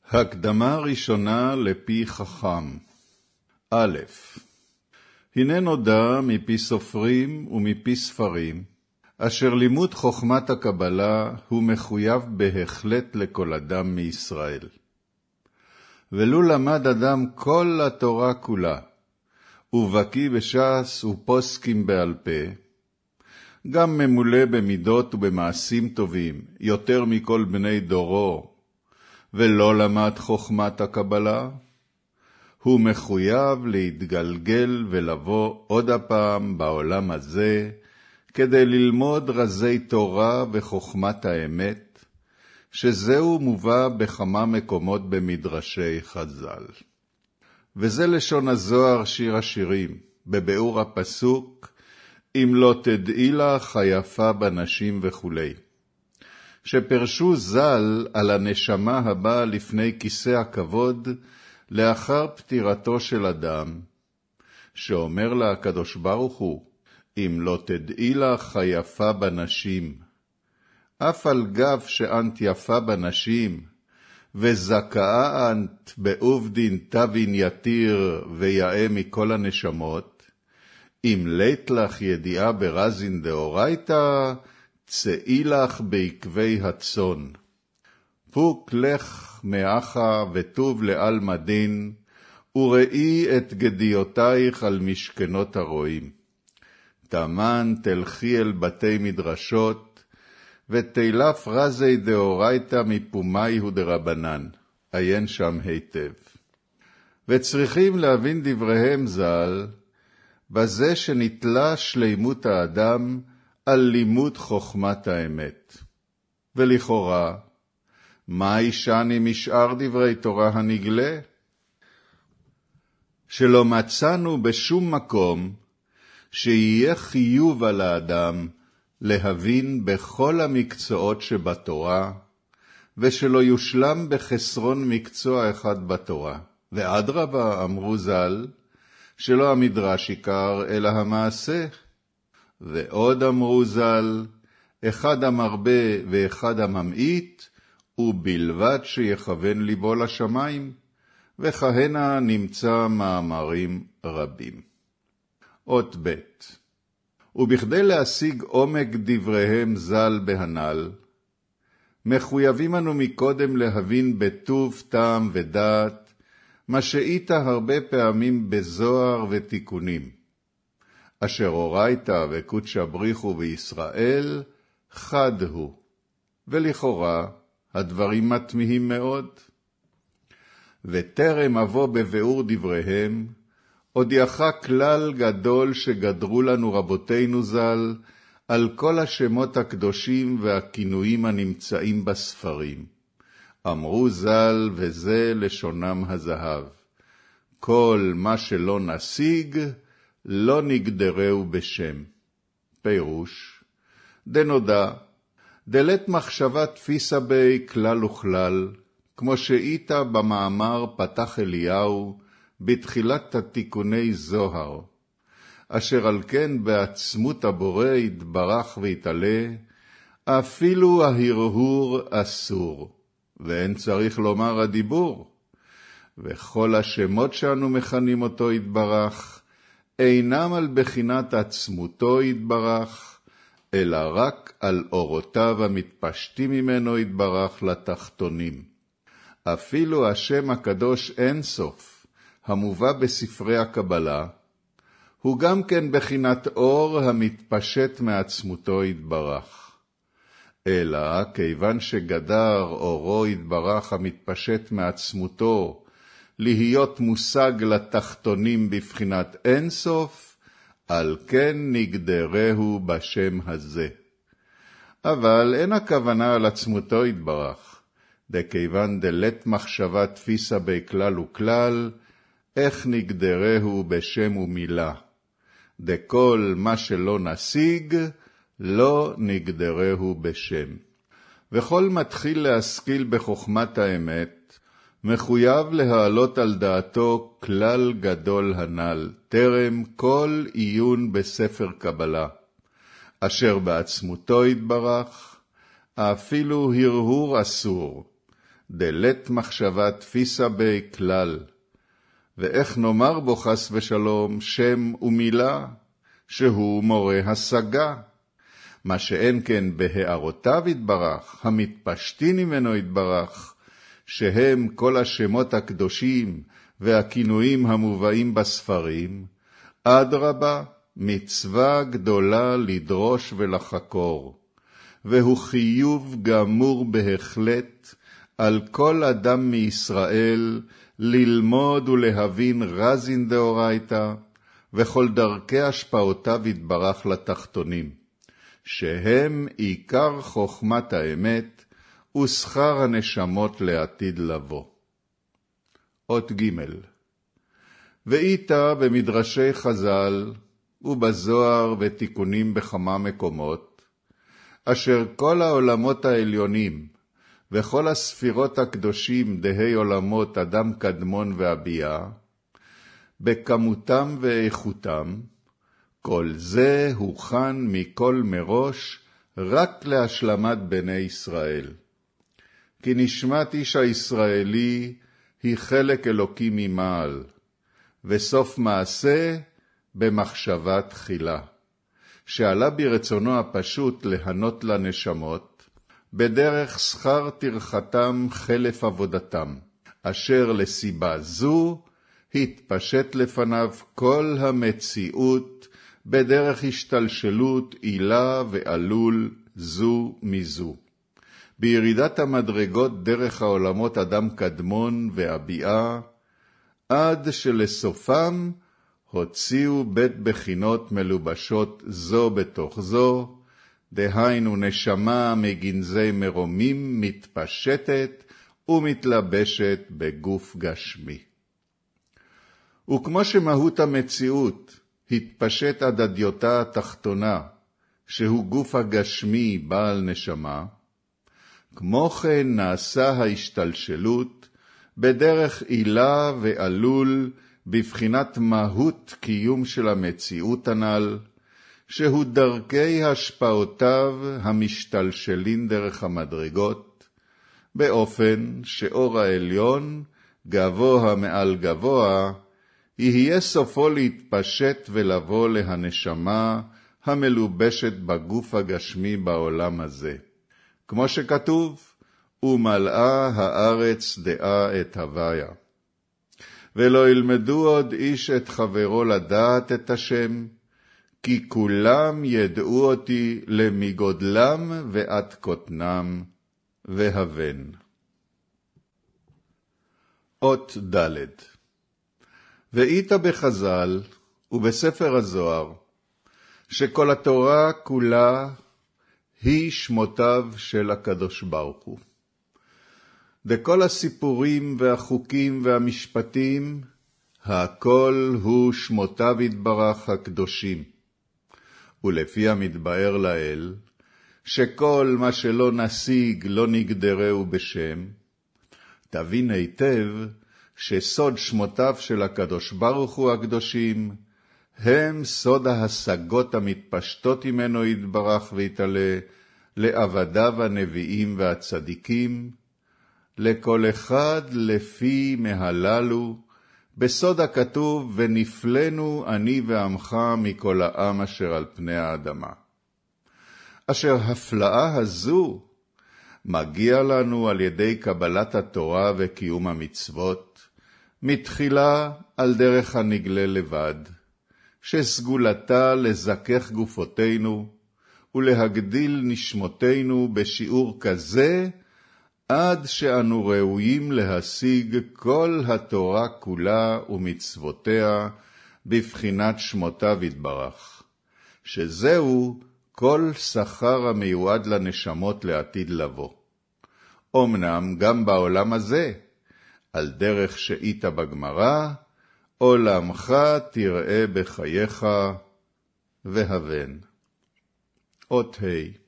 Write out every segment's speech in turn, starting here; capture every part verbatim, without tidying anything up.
הקדמה ראשונה לפי חכם. א', הנה נודע מפי סופרים ומפי ספרים, אשר לימוד חוכמת הקבלה הוא מחויב בהחלט לכל אדם מישראל. ולו למד אדם כל התורה כולה, ובקי בש"ס ופוסקים בעל פה, גם ממולא במידות ובמעשים טובים, יותר מכל בני דורו, ולא למד חוכמת הקבלה, הוא מחויב להתגלגל ולבוא עוד הפעם בעולם הזה, כדי ללמוד רזי תורה וחוכמת האמת, שזהו מובא בכמה מקומות במדרשי חז"ל. וזה לשון הזוהר שיר השירים, בביאור הפסוק, אם לא תדעי לך היפה בנשים וכו'. שפרשו ז"ל על הנשמה הבאה לפני כיסא הכבוד, לאחר פטירתו של אדם, שאומר לה הקדוש ברוך הוא, אם לא תדעי לך היפה בנשים, אף על גב שאנת יפה בנשים, וזכאה אנת בעובדין תבין יתיר ויאה מכל הנשמות, אם לית לך ידיעה ברזין דאורייתא, צאי לך בעקבי הצאן. פוק לך מאחה וטוב לעל מדין, וראי את גדיותייך על משכנות הרועים. תמן תלכי אל בתי מדרשות, ותילף רזי דאורייתא מפומי ודרבנן. עיין שם היטב. וצריכים להבין דבריהם ז"ל, בזה שנתלה שלימות האדם, על לימוד חוכמת האמת. ולכאורה, מה ישני משאר דברי תורה הנגלה? שלא מצאנו בשום מקום שיהיה חיוב על האדם להבין בכל המקצועות שבתורה, ושלא יושלם בחסרון מקצוע אחד בתורה. ואדרבה, אמרו ז"ל, שלא המדרש עיקר אלא המעשה. ועוד אמרו ז"ל, אחד המרבה ואחד הממעיט, ובלבד שיכוון ליבו לשמיים, וכהנה נמצא מאמרים רבים. אות ב' ובכדי להשיג עומק דבריהם ז"ל בהנ"ל, מחויבים אנו מקודם להבין בטוב טעם ודעת, מה שאית הרבה פעמים בזוהר ותיקונים, אשר אורייתא וקודשא בריחו בישראל חד הוא, ולכאורה הדברים מתמיהים מאוד. וטרם אבוא בביאור דבריהם, עוד יחא כלל גדול שגדרו לנו רבותינו ז"ל, על כל השמות הקדושים והכינויים הנמצאים בספרים. אמרו ז"ל, וזה לשונם הזהב, כל מה שלא נשיג, לא נגדרהו בשם. פירוש, דנודע, דלת מחשבה תפיסה בי כלל וכלל, כמו שאיתה במאמר פתח אליהו, בתחילת התיקוני זוהר, אשר על כן בעצמות הבורא יתברך ויתעלה, אפילו ההרהור אסור, ואין צריך לומר הדיבור, וכל השמות שאנו מכנים אותו יתברך, אינם על בחינת עצמותו יתברך, אלא רק על אורותיו המתפשטים ממנו יתברך לתחתונים. אפילו השם הקדוש אין סוף, המובא בספרי הקבלה, הוא גם כן בחינת אור המתפשט מעצמותו יתברך. אלא כיוון שגדר אורו יתברך המתפשט מעצמותו, להיות מושג לתחתונים בבחינת אין סוף, על כן נגדרהו בשם הזה. אבל אין הכוונה על עצמותו יתברך, דכיוון דלת מחשבה תפיסה בי כלל וכלל, איך נגדרהו בשם ומילה. דכל מה שלא נשיג, לא נגדרהו בשם. וכל מתחיל להשכיל בחוכמת האמת, מחויב להעלות על דעתו כלל גדול הנ"ל, טרם כל עיון בספר קבלה, אשר בעצמותו יתברך, אפילו הרהור אסור, דלת מחשבה תפיסה בי כלל. ואיך נאמר בו חס ושלום שם ומילה, שהוא מורה השגה. מה שאין כן בהערותיו יתברך, המתפשטין ממנו יתברך, שהם כל השמות הקדושים והכינויים המובאים בספרים, אדרבה, מצווה גדולה לדרוש ולחקור, והוא חיוב גמור בהחלט על כל אדם מישראל ללמוד ולהבין רזין דאורייתא, וכל דרכי השפעותיו יתברך לתחתונים, שהם עיקר חוכמת האמת ושכר הנשמות לעתיד לבוא. אות ג' ואיתה במדרשי חז"ל ובזוהר ותיקונים בכמה מקומות, אשר כל העולמות העליונים וכל הספירות הקדושים דהי עולמות אדם קדמון והביאה, בכמותם ואיכותם, כל זה הוכן מכל מראש רק להשלמת בני ישראל. כי נשמת איש הישראלי היא חלק אלוקי ממעל, וסוף מעשה במחשבה תחילה, שעלה ברצונו הפשוט להנות לנשמות, בדרך שכר טרחתם חלף עבודתם, אשר לסיבה זו התפשט לפניו כל המציאות בדרך השתלשלות עילה ועלול זו מזו. בירידת המדרגות דרך העולמות אדם קדמון והביאה, עד שלסופם הוציאו בית בחינות מלובשות זו בתוך זו, דהיינו נשמה מגנזי מרומים מתפשטת ומתלבשת בגוף גשמי. וכמו שמהות המציאות התפשט עד הדיוטה התחתונה, שהוא גוף הגשמי בעל נשמה, כמו כן נעשה ההשתלשלות בדרך עילה ועלול בבחינת מהות קיום של המציאות הנ"ל, שהוא דרכי השפעותיו המשתלשלין דרך המדרגות, באופן שאור העליון, גבוה מעל גבוה, יהיה סופו להתפשט ולבוא להנשמה המלובשת בגוף הגשמי בעולם הזה. כמו שכתוב, ומלאה הארץ דעה את הוויה. ולא ילמדו עוד איש את חברו לדעת את השם, כי כולם ידעו אותי למגודלם ועד קוטנם והבן. אות ד' ואיתה בחז"ל ובספר הזוהר, שכל התורה כולה היא שמותיו של הקדוש ברוך הוא. דכל הסיפורים והחוקים והמשפטים, הכל הוא שמותיו יתברך הקדושים. ולפי המתבאר לאל, שכל מה שלא נשיג לא נגדרהו בשם, תבין היטב שסוד שמותיו של הקדוש ברוך הוא הקדושים, הם סוד ההשגות המתפשטות ממנו יתברך ויתעלה לעבדיו הנביאים והצדיקים, לכל אחד לפי מהללו, בסוד הכתוב ונפלנו אני ועמך מכל העם אשר על פני האדמה. אשר הפלאה הזו מגיע לנו על ידי קבלת התורה וקיום המצוות, מתחילה על דרך הנגלה לבד, שסגולתה לזכך גופותינו ולהגדיל נשמותינו בשיעור כזה, עד שאנו ראויים להשיג כל התורה כולה ומצוותיה בבחינת שמותיו יתברך, שזהו כל שכר המיועד לנשמות לעתיד לבוא. אמנם גם בעולם הזה, על דרך שאיתה בגמרא, עולמך תראה בחייך והבן. אות ה'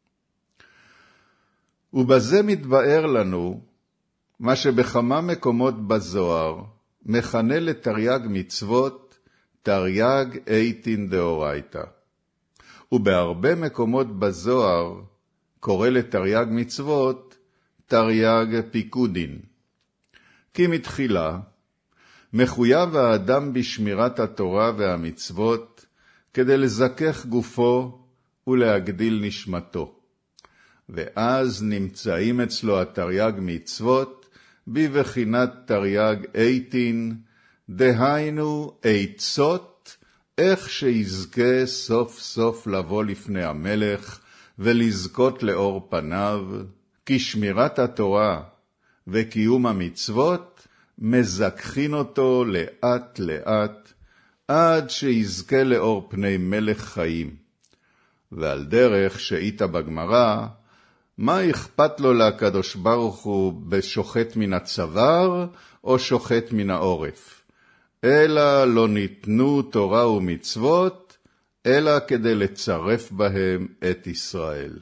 ובזה מתבאר לנו מה שבכמה מקומות בזוהר מכנה לתרי"ג מצוות תרי"ג עיטין דאורייתא, ובהרבה מקומות בזוהר קורא לתרי"ג מצוות תרי"ג פיקודין. כי מתחילה, מחויב האדם בשמירת התורה והמצוות, כדי לזכך גופו ולהגדיל נשמתו. ואז נמצאים אצלו התרי"ג מצוות, בבחינת תרי"ג עיטין, דהיינו עצות, איך שיזכה סוף סוף לבוא לפני המלך, ולזכות לאור פניו, כי שמירת התורה וקיום המצוות, מזכחין אותו לאט לאט, עד שיזכה לאור פני מלך חיים. ועל דרך שאיתה בגמרא, מה אכפת לו לקדוש ברוך הוא בשוחט מן הצוואר או שוחט מן העורף? אלא לא ניתנו תורה ומצוות, אלא כדי לצרף בהם את ישראל.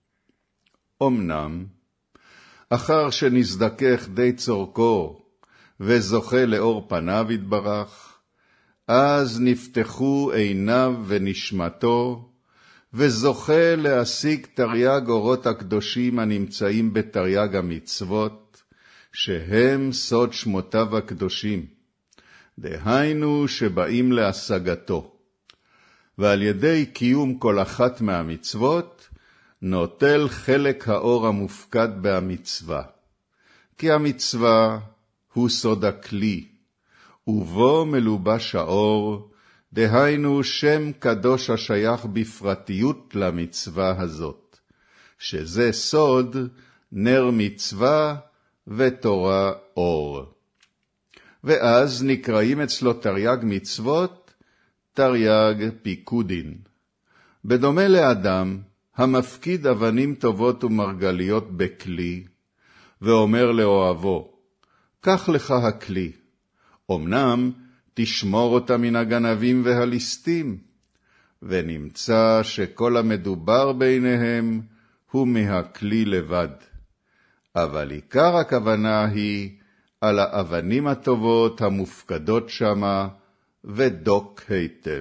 אמנם, אחר שנזדכך די צורכו וזוכה לאור פניו יתברך, אז נפתחו עיניו ונשמתו, וזוכה להשיג תרי"ג אורות הקדושים הנמצאים בתרי"ג המצוות, שהם סוד שמותיו הקדושים, דהיינו שבאים להשגתו. ועל ידי קיום כל אחת מהמצוות, נוטל חלק האור המופקד בהמצווה. כי המצווה הוא סוד הכלי, ובו מלובש האור, דהיינו שם קדוש השייך בפרטיות למצווה הזאת, שזה סוד נר מצווה ותורה אור. ואז נקראים אצלו תרי"ג מצוות, תרי"ג פיקודין. בדומה לאדם המפקיד אבנים טובות ומרגליות בכלי, ואומר לאוהבו, קח לך הכלי, אמנם תשמור אותה מן הגנבים והליסטים, ונמצא שכל המדובר ביניהם הוא מהכלי לבד. אבל עיקר הכוונה היא על האבנים הטובות המופקדות שמה, ודוק היטב.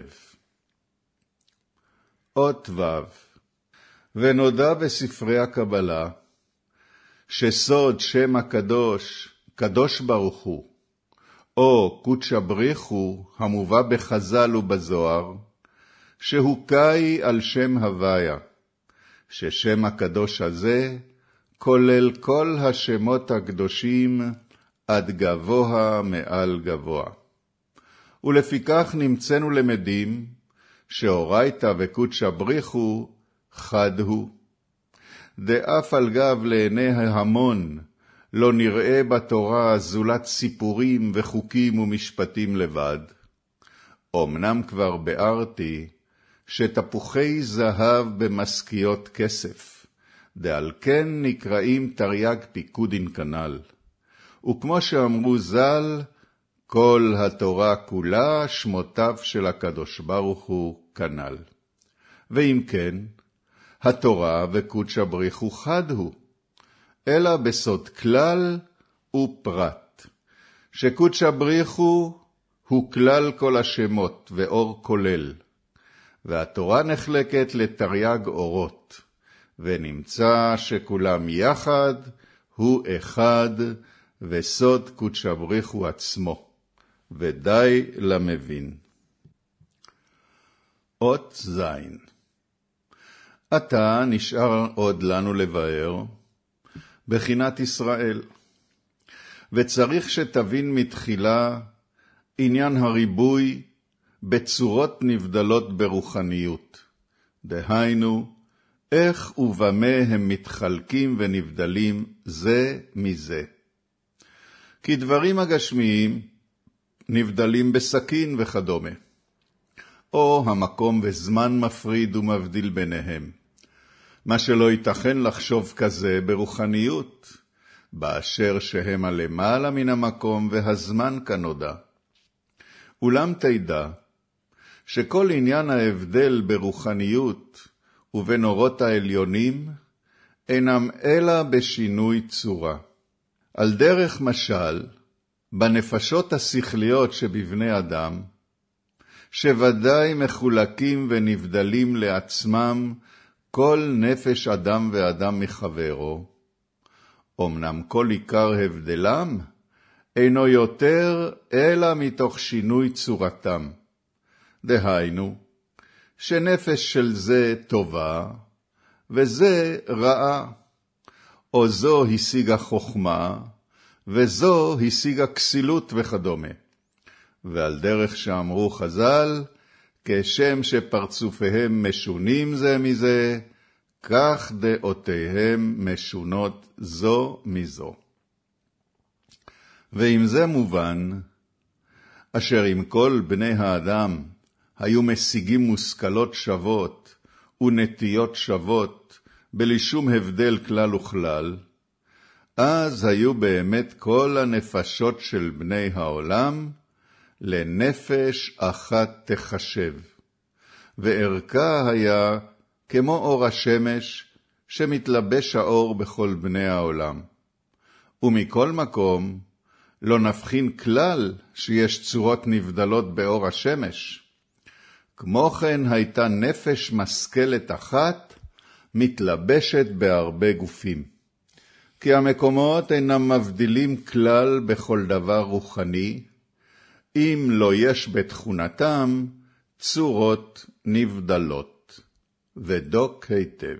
אות ו' ונודע בספרי הקבלה, שסוד שם הקדוש, קדוש ברוך הוא, או קודשא בריחו, המובא בחז"ל ובזוהר, שהוא קאי על שם הוויה, ששם הקדוש הזה כולל כל השמות הקדושים עד גבוה מעל גבוה. ולפיכך נמצאנו למדים שאורייתא וקודשא בריחו חד הוא. דאף על גב לעיני ההמון לא נראה בתורה זולת סיפורים וחוקים ומשפטים לבד. אמנם כבר ביארתי שתפוחי זהב במשכיות כסף, דעל כן נקראים תרי"ג פיקודין כנ"ל. וכמו שאמרו ז"ל, כל התורה כולה שמותיו של הקדוש ברוך הוא כנ"ל. ואם כן, התורה וקודשא בריחו חד הוא, אלא בסוד כלל ופרט, שקודשא בריחו הוא כלל כל השמות ואור כולל, והתורה נחלקת לתרי"ג אורות, ונמצא שכולם יחד הוא אחד, וסוד קודשא בריחו עצמו, ודי למבין. אות זין. עתה נשאר עוד לנו לבאר בחינת ישראל, וצריך שתבין מתחילה עניין הריבוי בצורות נבדלות ברוחניות, דהיינו איך ובמה הם מתחלקים ונבדלים זה מזה. כי דברים הגשמיים נבדלים בסכין וכדומה, או המקום וזמן מפריד ומבדיל ביניהם, מה שלא ייתכן לחשוב כזה ברוחניות, באשר שהם הלמעלה מן המקום והזמן כנודע. אולם תדע שכל עניין ההבדל ברוחניות ובין אורות העליונים אינם אלא בשינוי צורה. על דרך משל, בנפשות השכליות שבבני אדם, שוודאי מחולקים ונבדלים לעצמם כל נפש אדם ואדם מחברו, אמנם כל עיקר הבדלם אינו יותר אלא מתוך שינוי צורתם. דהיינו, שנפש של זה טובה וזה רעה, או זו השיגה חוכמה וזו השיגה כסילות וכדומה. ועל דרך שאמרו חז"ל, כשם שפרצופיהם משונים זה מזה, כך דעותיהם משונות זו מזו. ואם זה מובן, אשר אם כל בני האדם היו משיגים מושכלות שוות ונטיות שוות, בלי שום הבדל כלל וכלל, אז היו באמת כל הנפשות של בני העולם לנפש אחת תחשב, וערכה היה כמו אור השמש שמתלבש האור בכל בני העולם. ומכל מקום לא נבחין כלל שיש צורות נבדלות באור השמש. כמו כן הייתה נפש משכלת אחת מתלבשת בהרבה גופים. כי המקומות אינם מבדילים כלל בכל דבר רוחני, אם לא יש בתכונתם צורות נבדלות. ודוק היטב.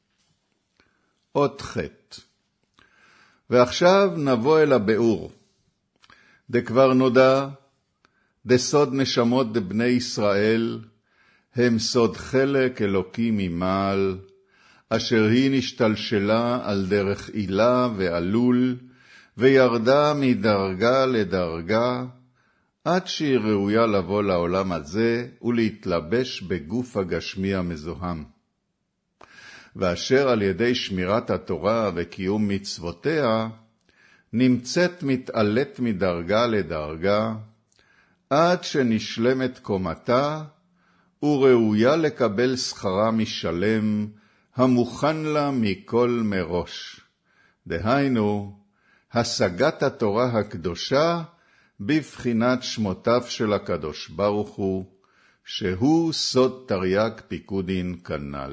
עוד חטא. ועכשיו נבוא אל הביאור. דכבר נודע, דסוד נשמות דבני ישראל, הם סוד חלק אלוקי ממעל, אשר היא נשתלשלה על דרך עילה ועלול, וירדה מדרגה לדרגה, עד שהיא ראויה לבוא לעולם הזה ולהתלבש בגוף הגשמי המזוהם. ואשר על ידי שמירת התורה וקיום מצוותיה, נמצאת מתעלת מדרגה לדרגה, עד שנשלמת קומתה, וראויה לקבל שכרה משלם, המוכן לה מכל מראש. דהיינו, השגת התורה הקדושה, בבחינת שמותיו של הקדוש ברוך הוא, שהוא סוד תרי"ג פיקודין כנ"ל.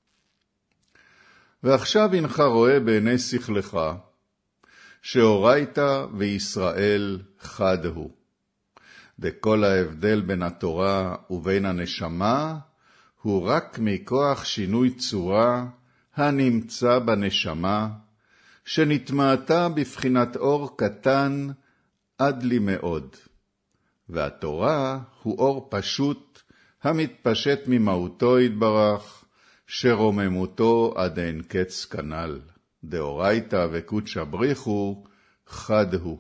ועכשיו אינך רואה בעיני שכלך, שאורייתא וישראל חד הוא. דכל ההבדל בין התורה ובין הנשמה, הוא רק מכוח שינוי צורה הנמצא בנשמה, שנתמעתה בבחינת אור קטן עד לי מאוד. והתורה הוא אור פשוט המתפשט ממהותו יתברך, שרוממותו עד אין קץ כנ"ל. דאורייתא וקודשא בריחו חד הוא.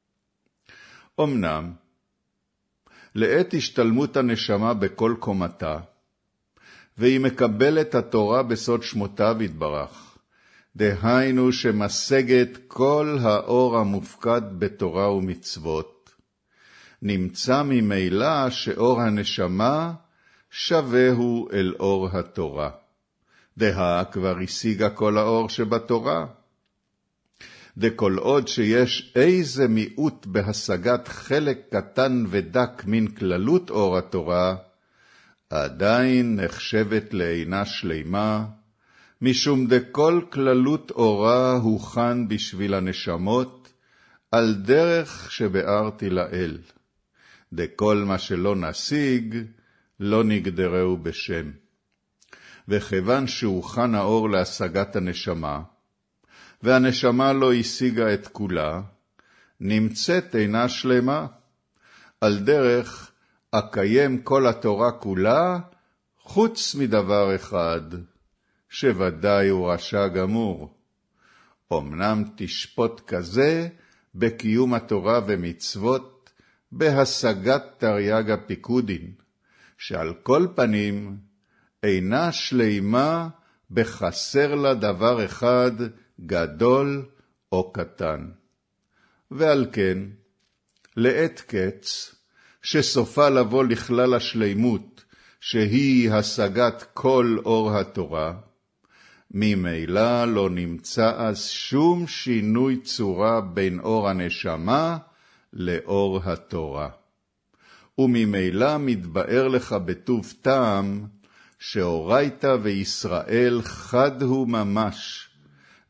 אמנם, לעת השתלמות הנשמה בכל קומתה, והיא מקבלת התורה בסוד שמותיו יתברך, דהיינו שמשגת כל האור המופקד בתורה ומצוות, נמצא ממילא שאור הנשמה שווהו אל אור התורה. דה כבר השיגה כל האור שבתורה. דכל עוד שיש איזה מיעוט בהשגת חלק קטן ודק מן כללות אור התורה, עדיין נחשבת לעינה שלימה, משום דכל כללות אורה הוכן בשביל הנשמות, על דרך שבארתי לאל. דכל מה שלא נשיג, לא נגדרהו בשם. וכיוון שהוכן האור להשגת הנשמה, והנשמה לא השיגה את כולה, נמצאת אינה שלמה, על דרך אקיים כל התורה כולה, חוץ מדבר אחד, שוודאי הוא רשע גמור. אמנם תשפוט כזה בקיום התורה ומצוות, בהשגת תרי"ג הפיקודין, שעל כל פנים אינה שלימה בחסר לה דבר אחד גדול או קטן. ועל כן, לעת קץ, שסופה לבוא לכלל השלימות, שהיא השגת כל אור התורה, ממילא לא נמצא אז שום שינוי צורה בין אור הנשמה לאור התורה. וממילא מתבאר לך בטוב טעם, שאורייתא וישראל חד הוא ממש,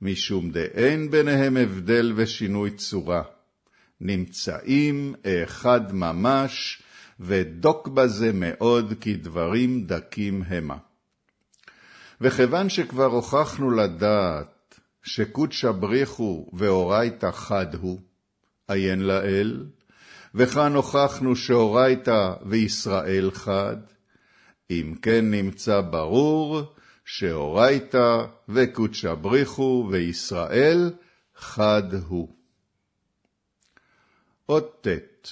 משום דאין ביניהם הבדל ושינוי צורה. נמצאים אחד ממש, ודוק בזה מאוד כי דברים דקים המה. וכיוון שכבר הוכחנו לדעת שקודשא בריחו ואורייתא חד הוא, עיין לאל, וכאן הוכחנו שאורייתא וישראל חד, אם כן נמצא ברור שאורייתא וקודשא בריחו וישראל חד הוא. עוד ת'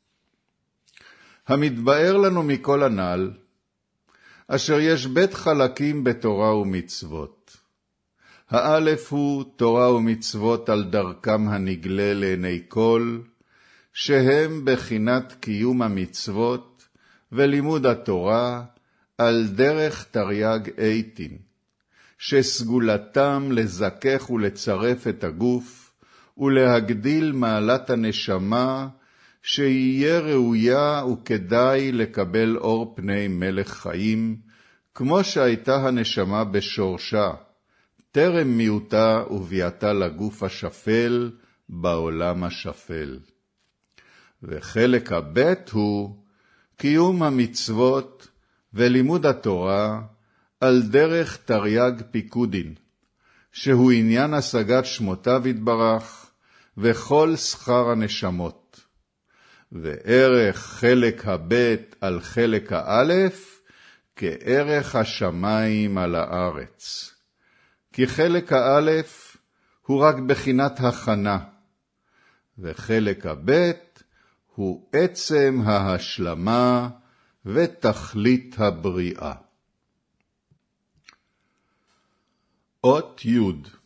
המתבאר לנו מכל הנ"ל, אשר יש בית חלקים בתורה ומצוות. האלף הוא תורה ומצוות על דרכם הנגלה לעיני כל, שהם בחינת קיום המצוות ולימוד התורה על דרך תרי"ג עיטין, שסגולתם לזכך ולצרף את הגוף ולהגדיל מעלת הנשמה, שיהיה ראויה וכדאי לקבל אור פני מלך חיים, כמו שהייתה הנשמה בשורשה, טרם מיעוטה וביאתה לגוף השפל בעולם השפל. וחלק הבית הוא קיום המצוות ולימוד התורה על דרך תרי"ג פיקודין, שהוא עניין השגת שמותיו יתברך וכל שכר הנשמות. וערך חלק הבית על חלק האלף כערך השמיים על הארץ. כי חלק האלף הוא רק בחינת הכנה, וחלק הבית הוא עצם ההשלמה ותכלית הבריאה. אות י'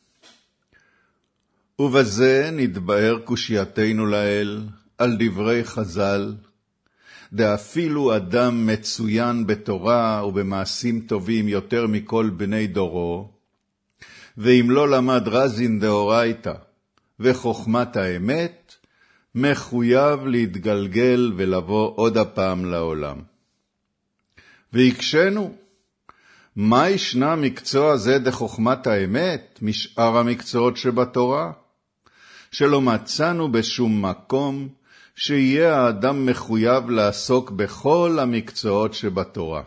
ובזה נתבאר קושייתנו לאל על דברי חז"ל, דאפילו אדם מצוין בתורה ובמעשים טובים יותר מכל בני דורו, ואם לא למד רזין דאורייתא וחוכמת האמת, מחויב להתגלגל ולבוא עוד הפעם לעולם. ויקשנו, מה ישנה מקצוע זה דחוכמת האמת משאר המקצועות שבתורה? שלא מצאנו בשום מקום שיהיה האדם מחויב לעסוק בכל המקצועות שבתורה.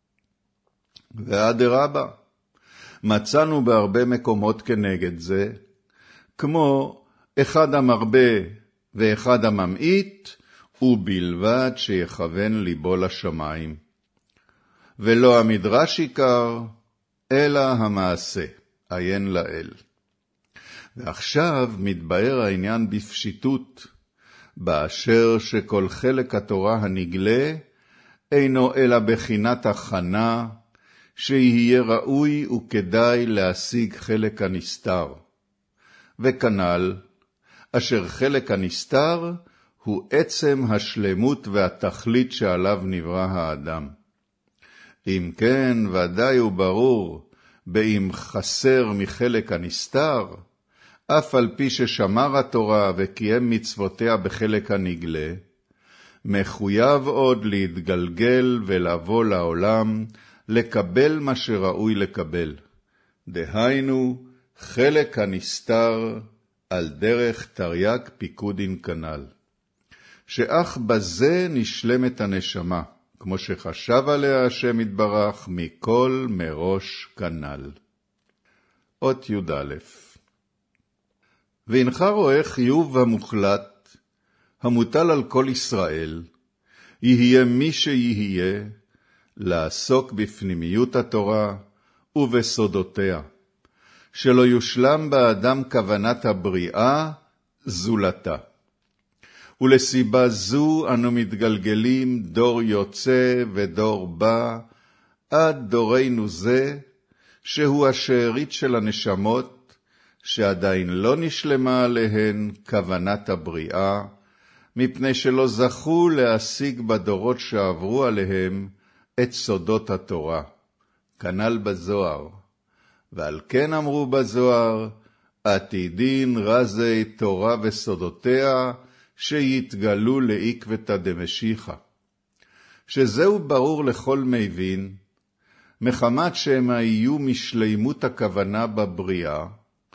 ואדרבה, מצאנו בהרבה מקומות כנגד זה, כמו אחד המרבה ואחד הממעיט, ובלבד שיכוון ליבו לשמיים. ולא המדרש עיקר, אלא המעשה, עיין לאל. ועכשיו מתבאר העניין בפשיטות, באשר שכל חלק התורה הנגלה אינו אלא בחינת הכנה, שיהיה ראוי וכדאי להשיג חלק הנסתר. וכנ"ל, אשר חלק הנסתר הוא עצם השלמות והתכלית שעליו נברא האדם. אם כן, ודאי הוא ברור, באם חסר מחלק הנסתר, אף על פי ששמר התורה וקיים מצוותיה בחלק הנגלה, מחויב עוד להתגלגל ולבוא לעולם, לקבל מה שראוי לקבל. דהיינו, חלק הנסתר על דרך תרי"ג פיקודין כנ"ל. שאך בזה נשלמת הנשמה, כמו שחשב עליה השם יתברך מכל מראש כנ"ל. אות י"א והנך רואה חיוב המוחלט, המוטל על כל ישראל, יהיה מי שיהיה, לעסוק בפנימיות התורה ובסודותיה, שלא יושלם באדם כוונת הבריאה זולתה. ולסיבה זו אנו מתגלגלים דור יוצא ודור בא, עד דורנו זה, שהוא השארית של הנשמות, שעדיין לא נשלמה עליהן כוונת הבריאה, מפני שלא זכו להשיג בדורות שעברו עליהם את סודות התורה. כנ"ל בזוהר. ועל כן אמרו בזוהר, עתידין רזי תורה וסודותיה, שיתגלו לעקבתא דמשיחא. שזהו ברור לכל מבין, מחמת שהם היו משלימות הכוונה בבריאה,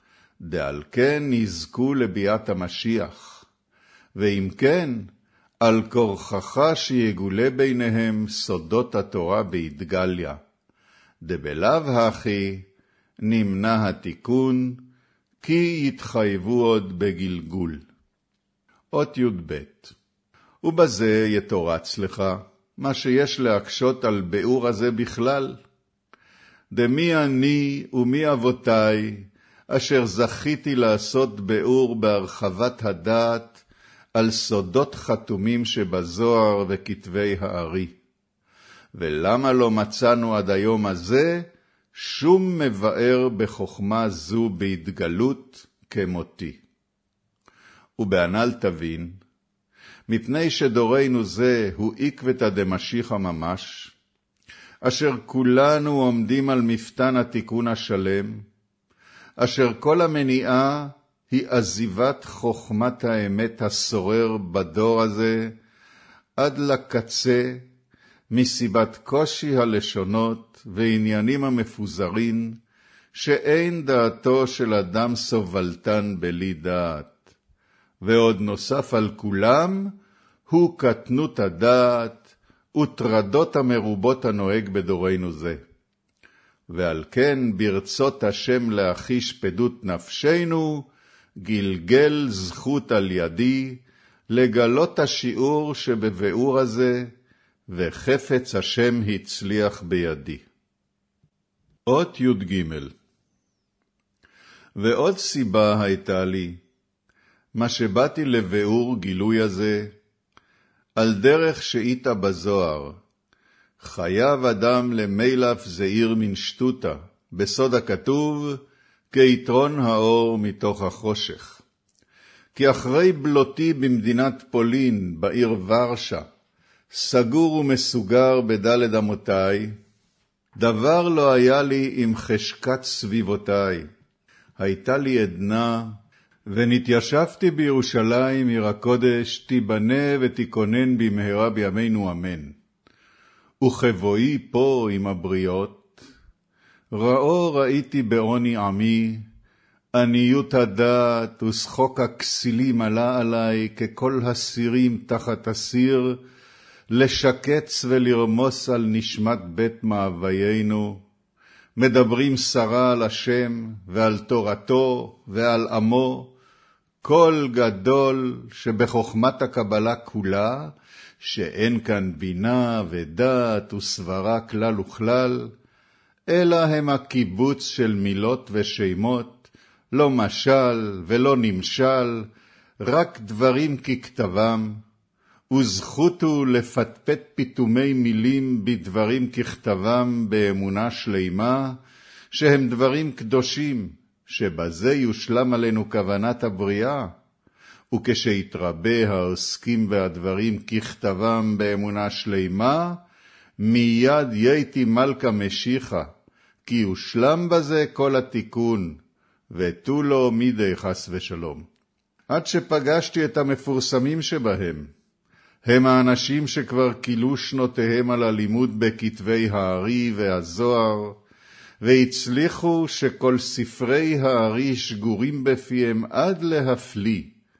דעל כן נזכו לביאת המשיח, ואם כן, על כורחך שיגולה ביניהם סודות התורה בהתגליה. דבלאו הכי נמנע התיקון, כי יתחייבו עוד בגלגול. אות י"ב. ובזה יתורץ לך, מה שיש להקשות על ביאור הזה בכלל. דמי אני ומי אבותיי, אשר זכיתי לעשות ביאור בהרחבת הדעת, על סודות חתומים שבזוהר וכתבי הארי. ולמה לא מצאנו עד היום הזה שום מבאר בחוכמה זו בהתגלות כמותי. ובענל תבין, מפני שדורנו זה הוא עקבתא דמשיחא ממש, אשר כולנו עומדים על מפתן התיקון השלם, אשר כל המניעה היא עזיבת חוכמת האמת השורר בדור הזה, עד לקצה, מסיבת קושי הלשונות ועניינים המפוזרים, שאין דעתו של אדם סובלתן בלי דעת. ועוד נוסף על כולם, הוא קטנות הדעת וטרדות המרובות הנוהג בדורנו זה. ועל כן ברצות השם להחיש פדות נפשנו, גלגל זכות על ידי, לגלות השיעור שבביאור הזה, וחפץ השם הצליח בידי. אות י"ג. ועוד סיבה הייתה לי, מה שבאתי לביאור גילוי הזה, על דרך שאיתה בזוהר, חייב אדם למילף זעיר מן שטותה, בסוד הכתוב, כיתרון האור מתוך החושך. כי אחרי בלותי במדינת פולין, בעיר ורשה, סגור ומסוגר בדלת אמותיי, דבר לא היה לי עם חשקת סביבותיי. הייתה לי עדנה, ונתיישבתי בירושלים עיר הקודש, תיבנה ותיכונן במהרה בימינו אמן. וכבואי פה עם הבריות, ראו ראיתי בעוני עמי, עניות הדעת ושחוק הכסילים עלה עלי ככל הסירים תחת הסיר, לשקץ ולרמוס על נשמת בית מאוויינו, מדברים שרה על השם ועל תורתו ועל עמו, כל גדול שבחוכמת הקבלה כולה, שאין כאן בינה ודעת וסברה כלל וכלל, אלא הם הקיבוץ של מילות ושמות, לא משל ולא נמשל, רק דברים ככתבם, וזכותו לפטפט פיתומי מילים בדברים ככתבם באמונה שלימה, שהם דברים קדושים, שבזה יושלם עלינו כוונת הבריאה, וכשיתרבה העוסקים והדברים ככתבם באמונה שלימה, מיד יהייתי מלכה משיחה, כי יושלם בזה כל התיקון, ותו לו מידי חס ושלום. עד שפגשתי את המפורסמים שבהם, הם האנשים שכבר קילו שנותיהם על הלימוד בכתבי הארי והזוהר, והצליחו שכל ספרי הארי שגורים בפיהם עד להפליא,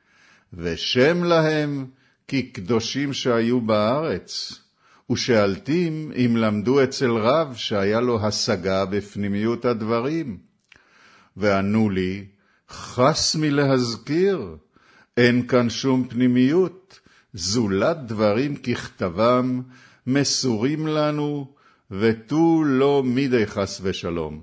ושם להם כי קדושים שהיו בארץ, ושאלתים אם למדו אצל רב שהיה לו השגה בפנימיות הדברים. וענו לי, חס מלהזכיר, אין כאן שום פנימיות, זולת דברים ככתבם, מסורים לנו, ותו לא מידי חס ושלום.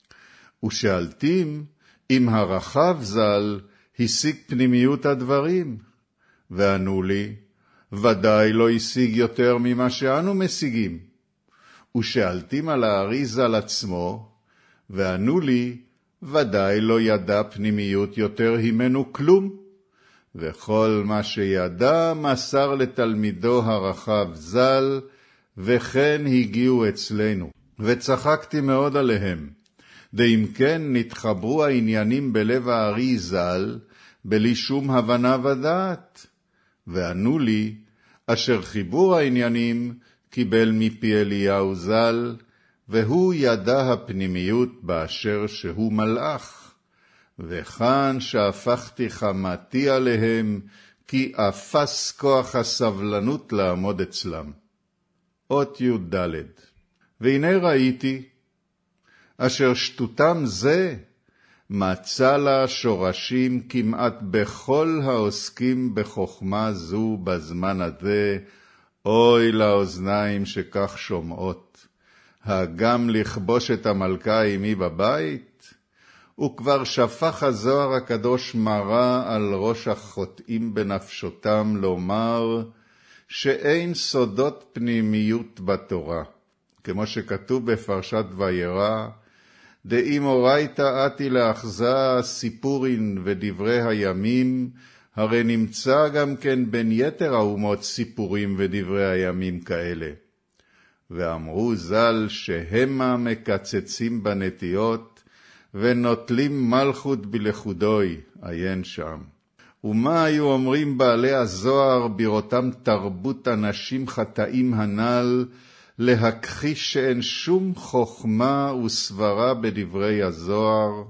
ושאלתים אם הרחב ז"ל השיג פנימיות הדברים, וענו לי, ודאי לא השיג יותר ממה שאנו משיגים. ושאלתים על הארי ז"ל עצמו, וענו לי, ודאי לא ידע פנימיות יותר הימנו כלום. וכל מה שידע מסר לתלמידו הרחב ז"ל, וכן הגיעו אצלנו. וצחקתי מאוד עליהם, דאם כן נתחברו העניינים בלב הארי ז"ל, בלי שום הבנה ודעת. וענו לי, אשר חיבור העניינים קיבל מפי אליהו ז"ל, והוא ידע הפנימיות באשר שהוא מלאך. וכאן שהפכתי חמתי עליהם, כי אפס כוח הסבלנות לעמוד אצלם. אות י' ד' והנה ראיתי, אשר שטותם זה, מצא לה שורשים כמעט בכל העוסקים בחוכמה זו בזמן הזה, אוי לאוזניים שכך שומעות. הגם לכבוש את המלכה עמי בבית? וכבר שפך הזוהר הקדוש מרה על ראש החוטאים בנפשותם לומר, שאין סודות פנימיות בתורה. כמו שכתוב בפרשת וירא, דאם אורייתא אתי לאחזה סיפורין ודברי הימים, הרי נמצא גם כן בין יתר האומות סיפורים ודברי הימים כאלה. ואמרו ז"ל שהמה מקצצים בנטיות, ונוטלים מלכות בלכודוי, עיין שם. ומה היו אומרים בעלי הזוהר בראותם תרבות אנשים חטאים הנ"ל, להכחיש שאין שום חוכמה וסברה בדברי הזוהר,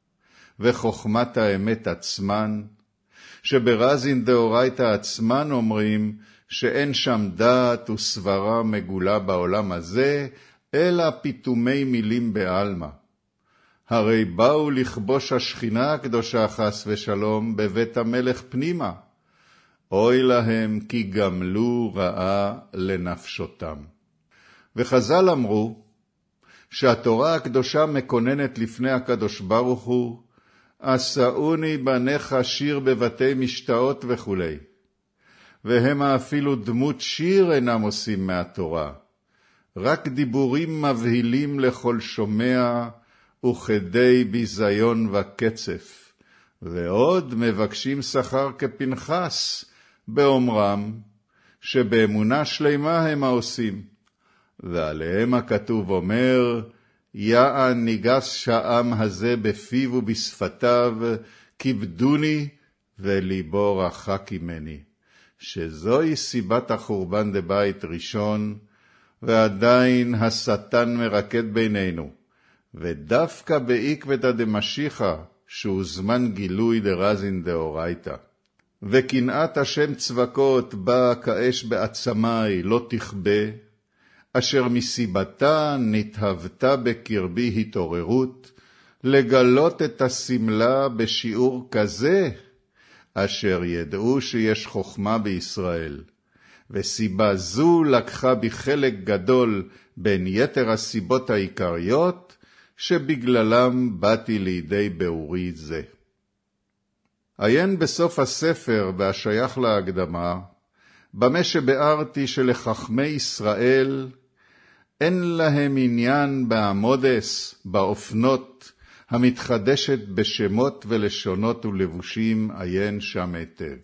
וחוכמת האמת עצמן, שברזין דאורייתא עצמן אומרים שאין שם דעת וסברה מגולה בעולם הזה, אלא פיתומי מילים בעלמא. הרי באו לכבוש השכינה הקדושה חס ושלום בבית המלך פנימה. אוי להם כי גמלו רעה לנפשותם. וחז"ל אמרו שהתורה הקדושה מקוננת לפני הקדוש ברוך הוא, עשאוני בניך שיר בבתי משתאות וכו'. והם אפילו דמות שיר אינם עושים מהתורה, רק דיבורים מבהילים לכל שומע, וכדי ביזיון וקצף, ועוד מבקשים שכר כפנחס, באומרם שבאמונה שלמה הם העושים. ועליהם הכתוב אומר, יען ניגש העם הזה בפיו ובשפתיו, כיבדוני וליבו רחק ממני. שזוהי סיבת החורבן דבית ראשון, ועדיין השטן מרקד בינינו, ודווקא בעקבתא דמשיחא, שהוא זמן גילוי דרזין דאורייתא. וקנאת השם צבקות באה כאש בעצמי לא תכבה, אשר מסיבתה נתהוותה בקרבי התעוררות, לגלות את הסמלה בשיעור כזה, אשר ידעו שיש חוכמה בישראל. וסיבה זו לקחה בי חלק גדול בין יתר הסיבות העיקריות, שבגללם באתי לידי באורי זה. עיין בסוף הספר והשייך להקדמה, במה שבארתי שלחכמי ישראל אין להם עניין בעמודס, באופנות, המתחדשת בשמות ולשונות ולבושים, עיין שם היטב.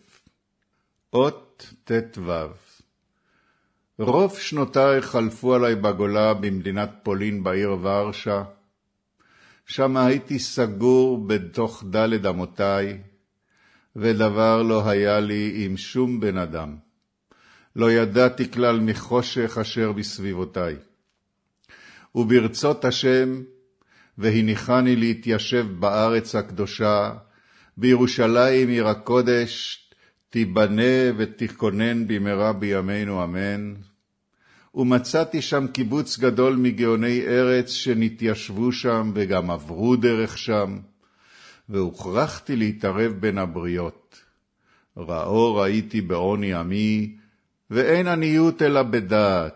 אות תתו. רוב שנותיי חלפו עליי בגולה במדינת פולין בעיר ורשה. שם הייתי סגור בתוך דלת אמותיי, ודבר לא היה לי עם שום בן אדם. לא ידעתי כלל מחושך אשר בסביבותיי. וברצות השם, והניחני להתיישב בארץ הקדושה, בירושלים עיר הקודש, תיבנה ותכונן במהרה בימינו אמן. ומצאתי שם קיבוץ גדול מגאוני ארץ שנתיישבו שם וגם עברו דרך שם, והוכרחתי להתערב בין הבריות. ראו ראיתי בעוני עמי, ואין עניות אלא בדעת,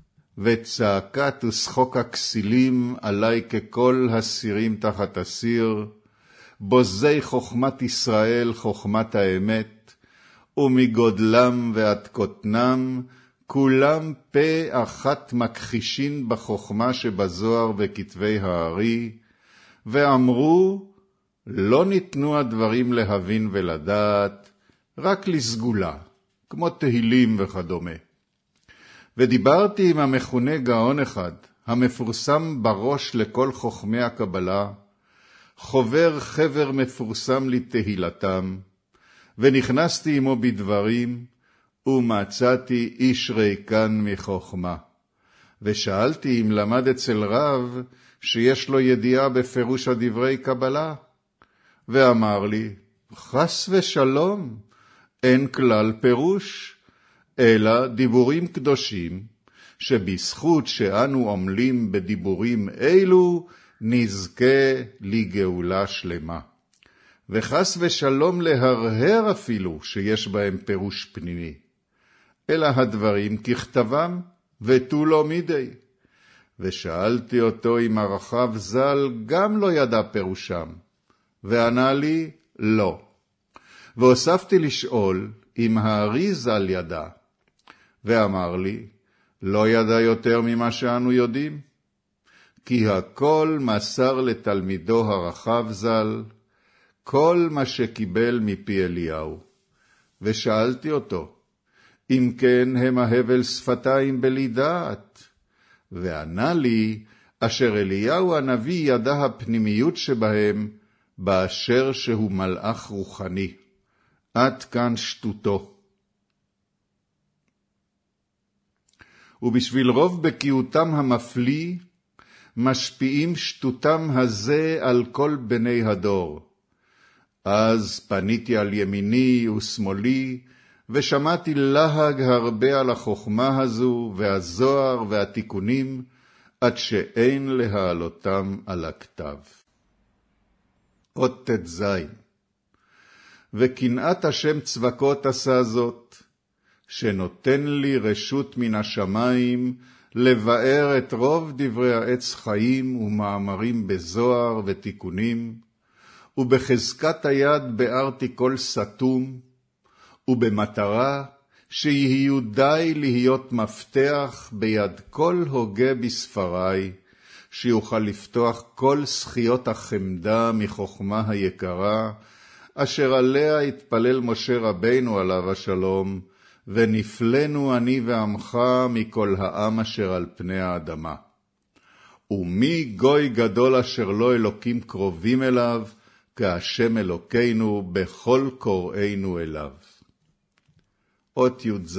וצעקת ושחוק הכסילים עלי ככל הסירים תחת הסיר, בוזי חוכמת ישראל חוכמת האמת, ומגודלם ועד קוטנם, כולם פה אחת מכחישין בחוכמה שבזוהר וכתבי הארי, ואמרו, לא ניתנו הדברים להבין ולדעת, רק לסגולה, כמו תהילים וכדומה. ודיברתי עם המכונה גאון אחד, המפורסם בראש לכל חוכמי הקבלה, חובר חבר מפורסם לתהילתם, ונכנסתי עמו בדברים, ומצאתי איש ריקן מחוכמה. ושאלתי אם למד אצל רב שיש לו ידיעה בפירוש הדברי קבלה. ואמר לי, חס ושלום, אין כלל פירוש, אלא דיבורים קדושים, שבזכות שאנו עמלים בדיבורים אלו, נזכה לגאולה שלמה. וחס ושלום להרהר אפילו שיש בהם פירוש פנימי. אלא הדברים ככתבם, ותו לא מידי. ושאלתי אותו אם הרחב ז"ל גם לא ידע פירושם, וענה לי, לא. והוספתי לשאול אם הארי ז"ל ידע, ואמר לי, לא ידע יותר ממה שאנו יודעים, כי הכל מסר לתלמידו הרחב ז"ל, כל מה שקיבל מפי אליהו. ושאלתי אותו, אם כן הם ההבל שפתיים בלי דעת? וענה לי, אשר אליהו הנביא ידע הפנימיות שבהם, באשר שהוא מלאך רוחני. עד כאן שטותו. ובשביל רוב בקיאותם המפליא, משפיעים שטותם הזה על כל בני הדור. אז פניתי על ימיני ושמאלי, ושמעתי להג הרבה על החוכמה הזו, והזוהר והתיקונים, עד שאין להעלותם על הכתב. עוד תז. וקנאת השם צבקות עשה זאת, שנותן לי רשות מן השמיים, לבאר את רוב דברי העץ חיים ומאמרים בזוהר ותיקונים, ובחזקת היד בארתי כל סתום, ובמטרה שיהיו די להיות מפתח ביד כל הוגה בספרי, שיוכל לפתוח כל זכיות החמדה מחוכמה היקרה, אשר עליה התפלל משה רבינו עליו השלום, ונפלנו אני ועמך מכל העם אשר על פני האדמה. ומי גוי גדול אשר לא אלוקים קרובים אליו, כהשם אלוקינו בכל קוראינו אליו. אות י"ז.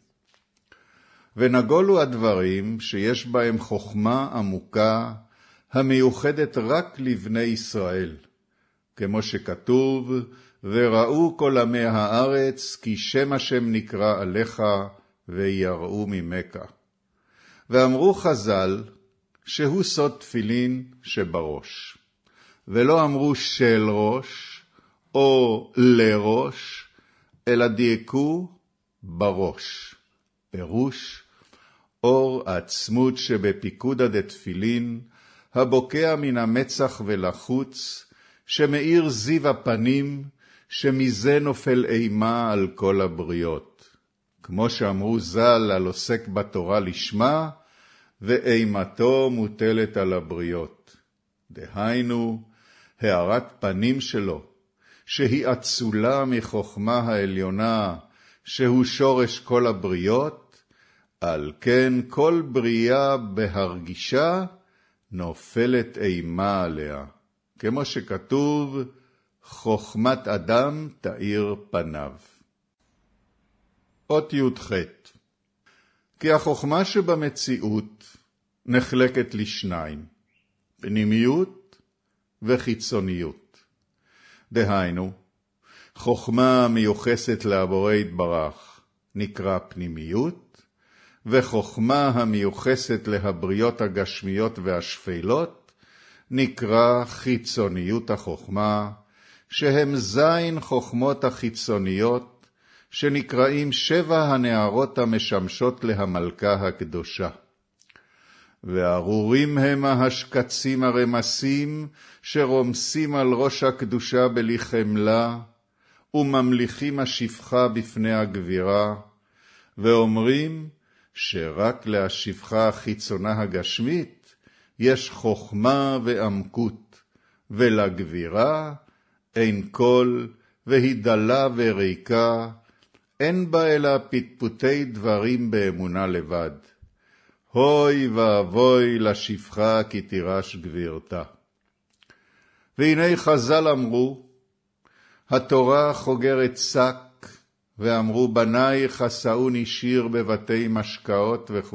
ונגולו הדברים שיש בהם חוכמה עמוקה, המיוחדת רק לבני ישראל, כמו שכתוב, וראו כל עמי הארץ, כי שם השם נקרא עליך, ויראו ממך. ואמרו חז"ל, שהוא סוד תפילין שבראש. ולא אמרו של ראש, או לראש, אלא דייקו בראש. פירוש, אור העצמות שבפיקודה דתפילין, הבוקע מן המצח ולחוץ, שמאיר זיו הפנים, שמזה נופל אימה על כל הבריות. כמו שאמרו ז"ל על עוסק בתורה לשמה, ואימתו מוטלת על הבריות. דהיינו, הארת פנים שלו, שהיא אצולה מחוכמה העליונה, שהוא שורש כל הבריות, על כן כל בריאה בהרגישה נופלת אימה עליה. כמו שכתוב, חוכמת אדם תאיר פניו. אות י"ח. כי החוכמה שבמציאות נחלקת לשניים, פנימיות וחיצוניות. דהיינו, חוכמה מיוחסת לבורא יתברך נקרא פנימיות, וחוכמה המיוחסת להבריות הגשמיות והשפלות נקרא חיצוניות החוכמה, שהם זין חוכמות החיצוניות, שנקראים שבע הנערות המשמשות להמלכה הקדושה. והארורים הם ההשקצים הרמסים, שרומסים על ראש הקדושה בלי חמלה, וממליכים השפחה בפני הגבירה, ואומרים שרק להשפחה החיצונה הגשמית יש חוכמה ועמקות, ולגבירה אין כל, והיא דלה וריקה, אין בה אלא פטפוטי דברים באמונה לבד. הוי ואבוי לשפחה כי תירש גבירתה. והנה חז"ל אמרו, התורה חוגרת שק, ואמרו בניי חסאוני שיר בבתי משקאות וכו'.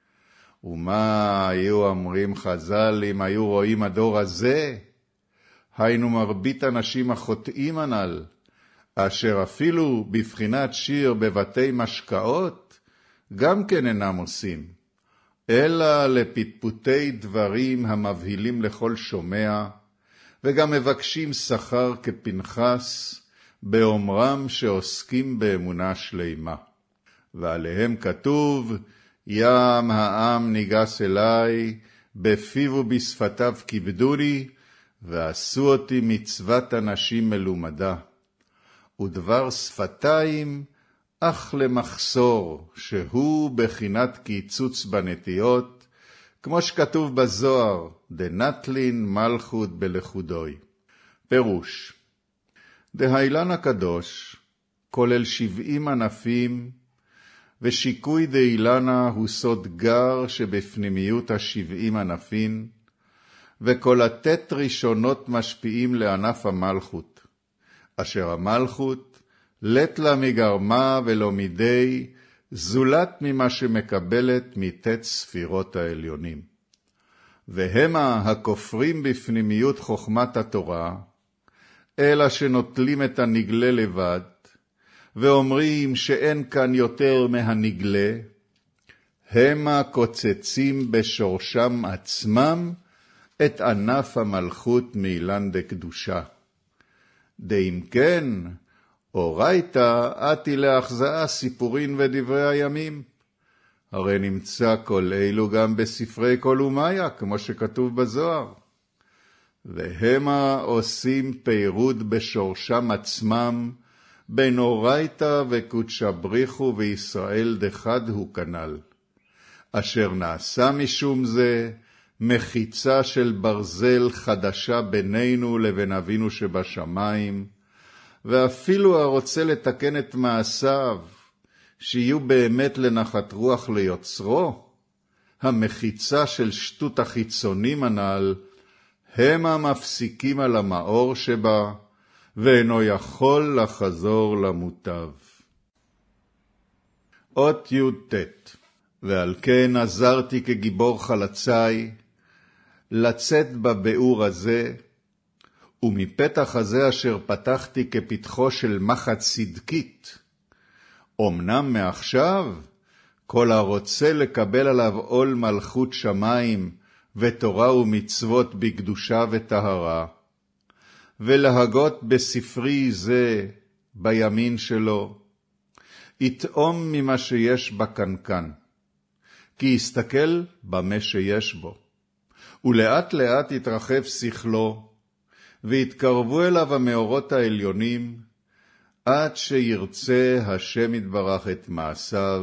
ומה היו אומרים חז"ל אם היו רואים הדור הזה? היינו מרבית אנשים החוטאים הנ"ל, אשר אפילו בבחינת שיר בבתי משקאות, גם כן אינם עושים, אלא לפטפוטי דברים המבהילים לכל שומע, וגם מבקשים שכר כפנחס, באומרם שעוסקים באמונה שלימה. ועליהם כתוב, ים העם ניגס אליי, בפיו ובשפתיו כיבדוני, ועשו אותי מצוות אנשים מלומדה. ודבר שפתיים, אך למחסור, שהוא בחינת קיצוץ בנטיות, כמו שכתוב בזוהר, דנטלין מלכות בלכודוי. פירוש, דהאילן הקדוש, כולל שבעים ענפים, ושיקוי דאילנה הוא סוד גר שבפנימיות השבעים ענפים, וכל התת ראשונות משפיעים לענף המלכות, אשר המלכות לת לה מגרמה ולא מדי, זולת ממה שמקבלת מתת ספירות העליונים. והמה הכופרים בפנימיות חוכמת התורה, אלא שנוטלים את הנגלה לבד, ואומרים שאין כאן יותר מהנגלה, המה קוצצים בשורשם עצמם את ענף המלכות מאילן דקדושה. דאם כן, אורייתא אתי להחזאה סיפורין ודברי הימים. הרי נמצא כל אלו גם בספרי כל אומיה, כמו שכתוב בזוהר. והמה עושים פירוד בשורשם עצמם, בין אורייתא וקודשא בריחו וישראל דחד הוא כנל. אשר נעשה משום זה, מחיצה של ברזל חדשה בינינו לבין אבינו שבשמיים, ואפילו הרוצה לתקן את מעשיו, שיהיו באמת לנחת רוח ליוצרו, המחיצה של שטות החיצונים הנ"ל, הם המפסיקים על המאור שבה, ואינו יכול לחזור למוטב. אות י"ט, ועל כן עזרתי כגיבור חלצי, לצאת בביאור הזה, ומפתח הזה אשר פתחתי כפתחו של מחט צדקית, אמנם מעכשיו, כל הרוצה לקבל עליו עול מלכות שמיים, ותורה ומצוות בקדושה וטהרה, ולהגות בספרי זה בימין שלו, יתאום ממה שיש בקנקן, כי יסתכל במה שיש בו, ולאט לאט יתרחב שכלו, ויתקרבו אליו המאורות העליונים, עד שירצה השם יתברך את מעשיו,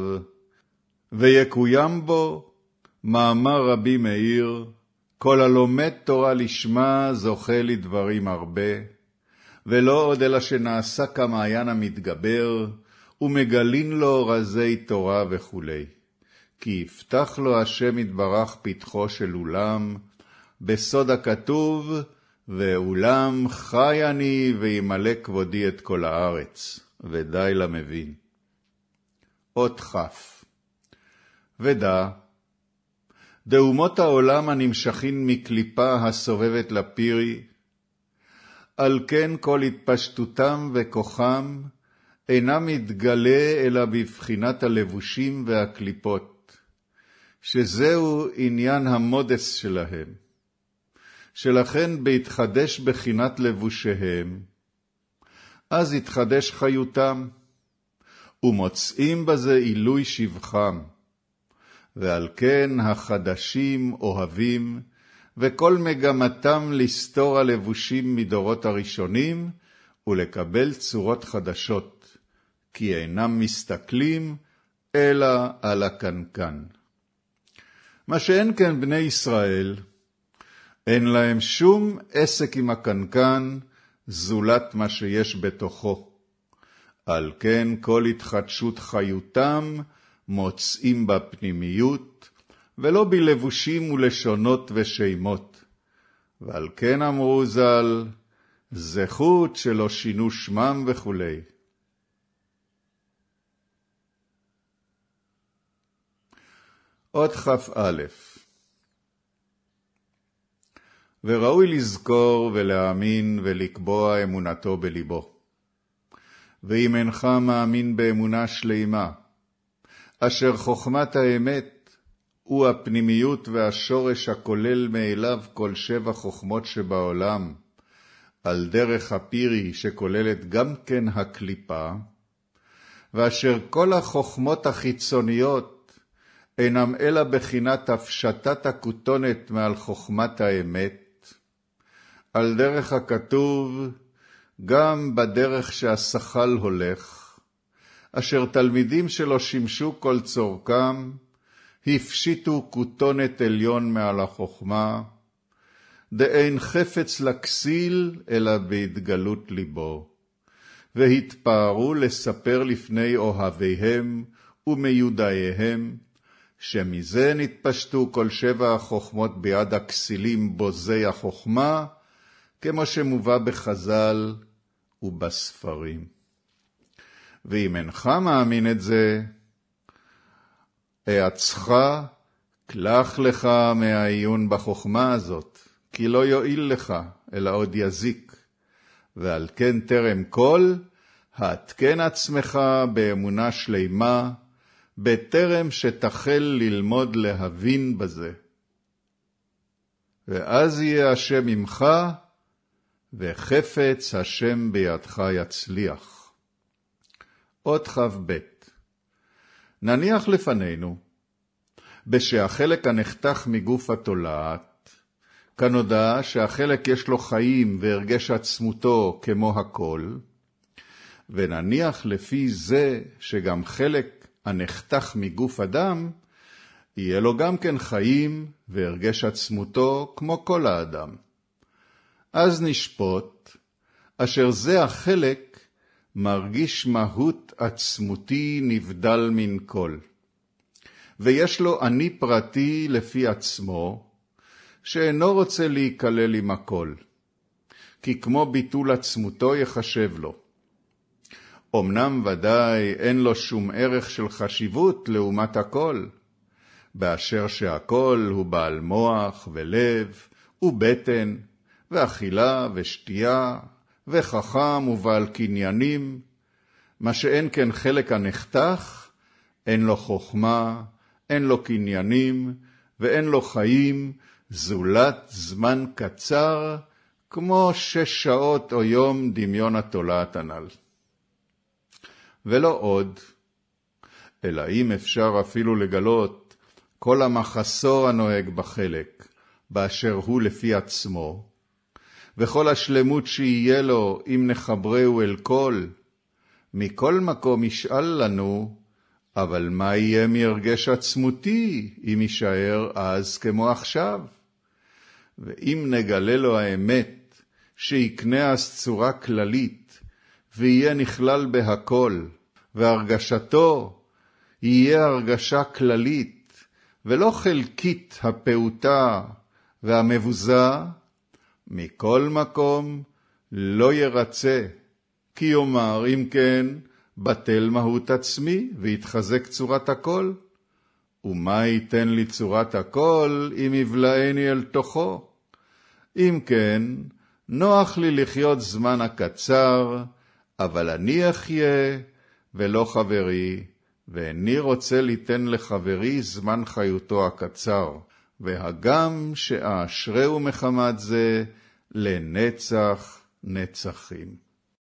ויקוים בו מאמר רבי מאיר, כל הלומד תורה לשמה זוכה לדברים הרבה, ולא עוד אלא שנעשה כמעיין המתגבר, ומגלין לו רזי תורה וכו'. כי יפתח לו השם יתברך פתחו של אולם, בסוד הכתוב, ואולם חי אני וימלא כבודי את כל הארץ, ודי למבין. אות חף, ודע, דאומות העולם הנמשכין מקליפה הסובבת לפירי, על כן כל התפשטותם וכוחם אינם מתגלה אלא בבחינת הלבושים והקליפות, שזהו עניין המודס שלהם, שלכן בהתחדש בחינת לבושיהם, אז התחדש חיותם, ומוצאים בזה עילוי שבחם, ועל כן החדשים אוהבים, וכל מגמתם לסתור הלבושים מדורות הראשונים, ולקבל צורות חדשות, כי אינם מסתכלים, אלא על הקנקן. מה שאין כן בני ישראל, אין להם שום עסק עם הקנקן, זולת מה שיש בתוכו. על כן כל התחדשות חיותם, מוצאים בפנימיות, ולא בלבושים ולשונות ושמות. ועל כן אמרו ז"ל, זכות שלא שינו שמם וכו'. עוד כ"א, וראוי לזכור ולהאמין ולקבוע אמונתו בליבו. ואם אינך מאמין באמונה שלימה, אשר חוכמת האמת הוא הפנימיות והשורש הכולל מאליו כל שבע חוכמות שבעולם, על דרך הפירי שכוללת גם כן הקליפה, ואשר כל החוכמות החיצוניות אינם אלא בחינת הפשטת הכותונת מעל חוכמת האמת, על דרך הכתוב גם בדרך שהשכל הולך, אשר תלמידים שלו שימשו כל צורכם, הפשיטו כותונת עליון מעל החוכמה, דאין חפץ לכסיל אלא בהתגלות ליבו, והתפארו לספר לפני אוהביהם ומיודעיהם, שמזה נתפשטו כל שבע החוכמות ביד הכסילים בוזי החוכמה, כמו שמובא בחז"ל ובספרים. ואם אינך מאמין את זה, העצך, קלח לך מהעיון בחוכמה הזאת, כי לא יועיל לך, אלא עוד יזיק. ועל כן תרם כל, התקן עצמך באמונה שלימה, בטרם שתחל ללמוד להבין בזה. ואז יהיה השם ממך, וחפץ השם בידך יצליח. עוד חב בית. נניח לפנינו, בשהחלק הנחתך מגוף התולעת, כנודע שהחלק יש לו חיים והרגש עצמותו כמו הכל, ונניח לפי זה שגם חלק הנחתך מגוף אדם, יהיה לו גם כן חיים והרגש עצמותו כמו כל האדם. אז נשפוט, אשר זה החלק מרגיש מהות עצמותי נבדל מן כל. ויש לו אני פרטי לפי עצמו, שאינו רוצה להיכלל עם הכל, כי כמו ביטול עצמותו יחשב לו. אמנם ודאי אין לו שום ערך של חשיבות לעומת הכל, באשר שהכל הוא בעל מוח ולב ובטן, ואכילה ושתייה, וחכם ובעל קניינים, מה שאין כן חלק הנחתך, אין לו חוכמה, אין לו קניינים, ואין לו חיים, זולת זמן קצר, כמו שש שעות או יום דמיון התולעת הנ"ל. ולא עוד, אלא אם אפשר אפילו לגלות כל המחסור הנוהג בחלק, באשר הוא לפי עצמו, וכל השלמות שיהיה לו אם נחברהו אל כל, מכל מקום ישאל לנו, אבל מה יהיה מהרגש עצמותי אם יישאר אז כמו עכשיו? ואם נגלה לו האמת שיקנה אז צורה כללית, ויהיה נכלל בהכל, והרגשתו יהיה הרגשה כללית, ולא חלקית הפעוטה והמבוזה, מכל מקום לא ירצה, כי יאמר אם כן, בטל מהות עצמי ויתחזק צורת הכל. ומה ייתן לי צורת הכל אם יבלעני אל תוכו? אם כן, נוח לי לחיות זמן הקצר, אבל אני אחיה ולא חברי, ואיני רוצה ליתן לחברי זמן חיותו הקצר, והגם שאשרהו מחמת זה לנצח נצחים.